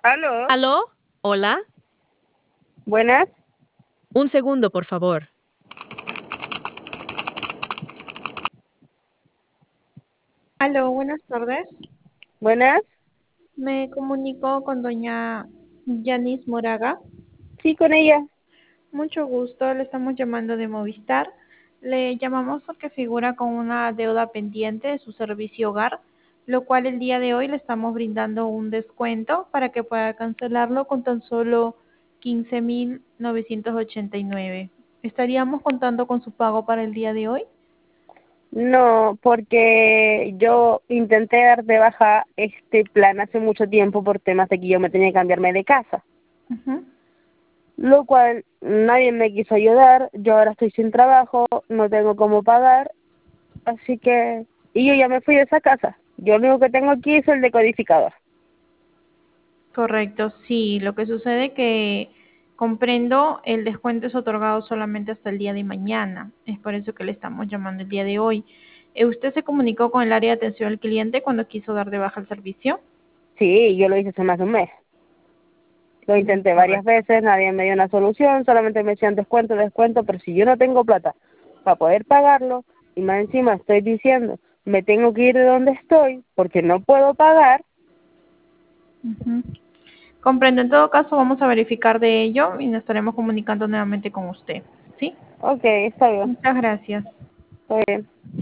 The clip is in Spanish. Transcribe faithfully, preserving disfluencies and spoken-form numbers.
¿Aló? ¿Aló? ¿Hola? ¿Buenas? Un segundo, por favor. Aló, buenas tardes. ¿Buenas? Me comunico con doña Yanis Moraga. Sí, con ella. Mucho gusto, le estamos llamando de Movistar. Le llamamos porque figura con una deuda pendiente de su servicio hogar, lo cual el día de hoy le estamos brindando un descuento para que pueda cancelarlo con tan solo quince mil novecientos ochenta y nueve. ¿Estaríamos contando con su pago para el día de hoy? No, porque yo intenté dar de baja este plan hace mucho tiempo por temas de que yo me tenía que cambiarme de casa, Ujú. lo cual nadie me quiso ayudar. Yo ahora estoy sin trabajo, no tengo cómo pagar, así que... Y yo ya me fui de esa casa. Yo lo único que tengo aquí es el decodificador. Correcto, sí. Lo que sucede que comprendo, el descuento es otorgado solamente hasta el día de mañana. Es por eso que le estamos llamando el día de hoy. Eh, ¿Usted se comunicó con el área de atención al cliente cuando quiso dar de baja el servicio? Sí, yo lo hice hace más de un mes. Lo Mm, intenté varias correcto. veces, nadie me dio una solución, solamente me decían descuento, descuento, pero si yo no tengo plata para poder pagarlo, y más encima estoy diciendo, me tengo que ir de donde estoy porque no puedo pagar, Ujú. Comprendo. En todo caso, vamos a verificar de ello y nos estaremos comunicando nuevamente con usted. ¿Sí? ok, está bien, Muchas gracias. está bien.